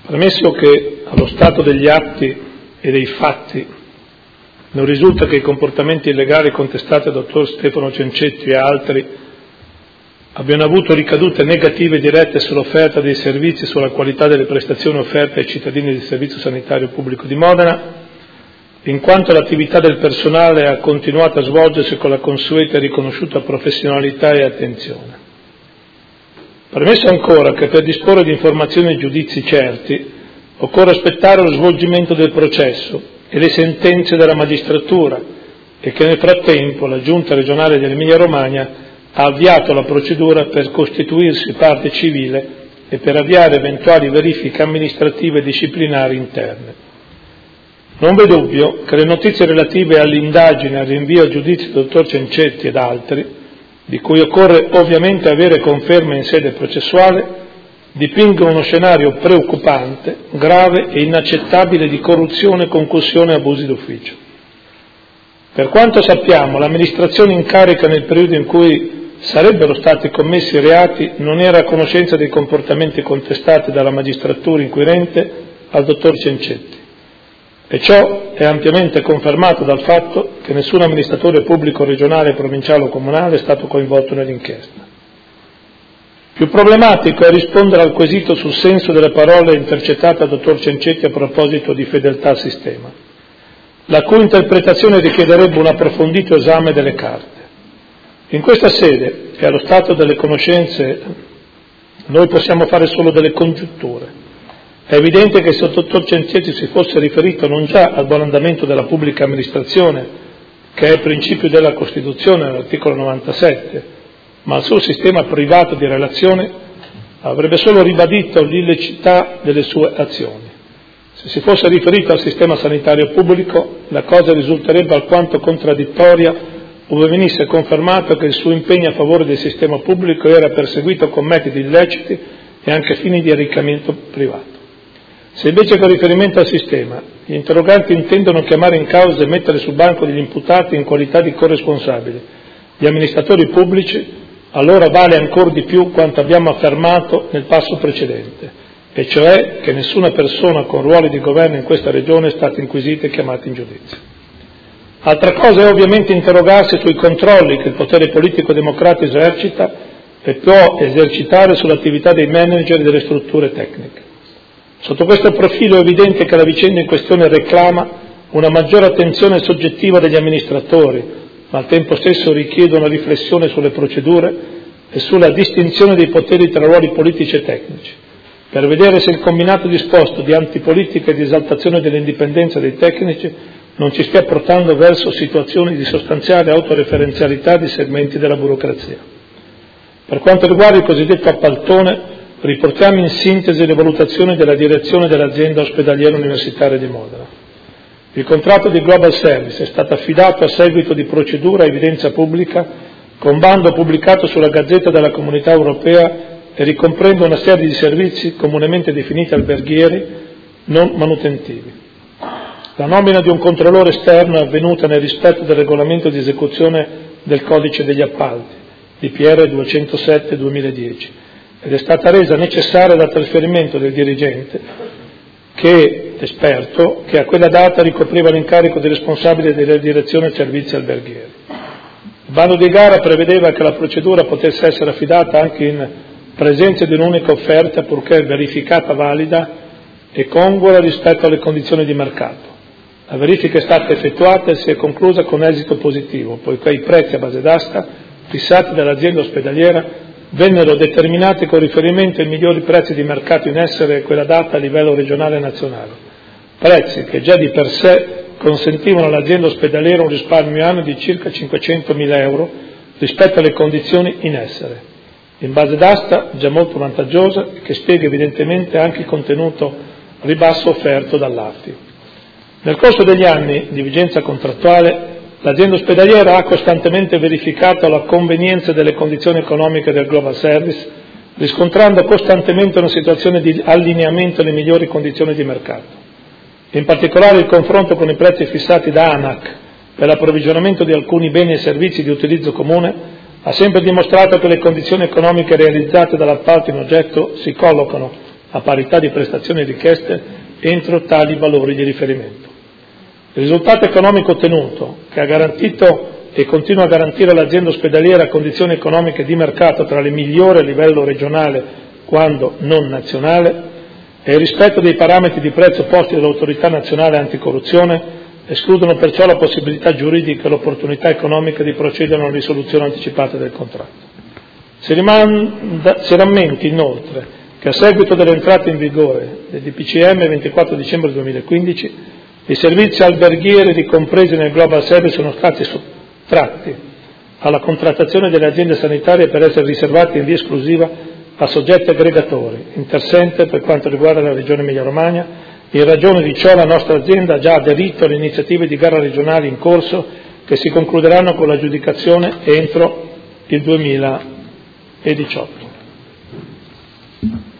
Premesso che allo stato degli atti e dei fatti non risulta che i comportamenti illegali contestati al dottor Stefano Cencetti e altri abbiano avuto ricadute negative dirette sull'offerta dei servizi e sulla qualità delle prestazioni offerte ai cittadini del Servizio Sanitario Pubblico di Modena, in quanto l'attività del personale ha continuato a svolgersi con la consueta e riconosciuta professionalità e attenzione. Premesso ancora che per disporre di informazioni e giudizi certi occorre aspettare lo svolgimento del processo e le sentenze della magistratura e che nel frattempo la Giunta regionale dell'Emilia-Romagna ha avviato la procedura per costituirsi parte civile e per avviare eventuali verifiche amministrative e disciplinari interne. Non v'è dubbio che le notizie relative all'indagine e al rinvio a giudizio del dottor Cencetti ed altri, di cui occorre ovviamente avere conferma in sede processuale, dipingono uno scenario preoccupante, grave e inaccettabile di corruzione, concussione e abusi d'ufficio. Per quanto sappiamo, l'amministrazione in carica nel periodo in cui sarebbero stati commessi i reati non era a conoscenza dei comportamenti contestati dalla magistratura inquirente al dottor Cencetti. E ciò è ampiamente confermato dal fatto che nessun amministratore pubblico regionale, provinciale o comunale è stato coinvolto nell'inchiesta. Più problematico è rispondere al quesito sul senso delle parole intercettate al dottor Cencetti a proposito di fedeltà al sistema, la cui interpretazione richiederebbe un approfondito esame delle carte. In questa sede e allo stato delle conoscenze noi possiamo fare solo delle congetture. È evidente che se il dottor Cencetti si fosse riferito non già al buon andamento della pubblica amministrazione, che è il principio della Costituzione all'articolo 97, ma al suo sistema privato di relazione, avrebbe solo ribadito l'illiceità delle sue azioni. Se si fosse riferito al sistema sanitario pubblico, la cosa risulterebbe alquanto contraddittoria ove venisse confermato che il suo impegno a favore del sistema pubblico era perseguito con metodi illeciti e anche fini di arricchimento privato. Se invece con riferimento al sistema gli interroganti intendono chiamare in causa e mettere sul banco degli imputati in qualità di corresponsabili gli amministratori pubblici, allora vale ancora di più quanto abbiamo affermato nel passo precedente, e cioè che nessuna persona con ruoli di governo in questa regione è stata inquisita e chiamata in giudizio. Altra cosa è ovviamente interrogarsi sui controlli che il potere politico democratico esercita e può esercitare sull'attività dei manager e delle strutture tecniche. Sotto questo profilo è evidente che la vicenda in questione reclama una maggiore attenzione soggettiva degli amministratori, ma al tempo stesso richiede una riflessione sulle procedure e sulla distinzione dei poteri tra ruoli politici e tecnici, per vedere se il combinato disposto di antipolitica e di esaltazione dell'indipendenza dei tecnici non ci stia portando verso situazioni di sostanziale autoreferenzialità di segmenti della burocrazia. Per quanto riguarda il cosiddetto appaltone, riportiamo in sintesi le valutazioni della direzione dell'azienda ospedaliera universitaria di Modena. Il contratto di Global Service è stato affidato a seguito di procedura a evidenza pubblica con bando pubblicato sulla Gazzetta della Comunità Europea e ricomprende una serie di servizi comunemente definiti alberghieri non manutentivi. La nomina di un controllore esterno è avvenuta nel rispetto del regolamento di esecuzione del Codice degli Appalti, DPR 207/2010, ed è stata resa necessaria dal trasferimento del dirigente esperto che a quella data ricopriva l'incarico di responsabile della direzione servizi alberghieri. Il bando di gara prevedeva che la procedura potesse essere affidata anche in presenza di un'unica offerta purché verificata valida e congrua rispetto alle condizioni di mercato. La verifica è stata effettuata e si è conclusa con esito positivo, poiché i prezzi a base d'asta fissati dall'azienda ospedaliera vennero determinati con riferimento ai migliori prezzi di mercato in essere a quella data a livello regionale e nazionale, prezzi che già di per sé consentivano all'azienda ospedaliera un risparmio annuo di circa 500.000 euro rispetto alle condizioni in essere, in base d'asta già molto vantaggiosa, che spiega evidentemente anche il contenuto ribasso offerto dall'AFI. Nel corso degli anni di vigenza contrattuale, l'azienda ospedaliera ha costantemente verificato la convenienza delle condizioni economiche del Global Service, riscontrando costantemente una situazione di allineamento alle migliori condizioni di mercato. In particolare il confronto con i prezzi fissati da ANAC per l'approvvigionamento di alcuni beni e servizi di utilizzo comune ha sempre dimostrato che le condizioni economiche realizzate dall'appalto in oggetto si collocano a parità di prestazioni richieste entro tali valori di riferimento. Il risultato economico ottenuto, che ha garantito e continua a garantire all'azienda ospedaliera condizioni economiche di mercato tra le migliori a livello regionale quando non nazionale, e il rispetto dei parametri di prezzo posti dall'Autorità Nazionale Anticorruzione, escludono perciò la possibilità giuridica e l'opportunità economica di procedere a una risoluzione anticipata del contratto. Si rammenti inoltre che a seguito dell'entrata in vigore del DPCM 24 dicembre 2015 i servizi alberghieri ricompresi nel Global Service sono stati sottratti alla contrattazione delle aziende sanitarie per essere riservati in via esclusiva a soggetti aggregatori, Intersente per quanto riguarda la Regione Emilia-Romagna. In ragione di ciò la nostra azienda ha già aderito alle iniziative di gara regionali in corso che si concluderanno con l'aggiudicazione entro il 2018.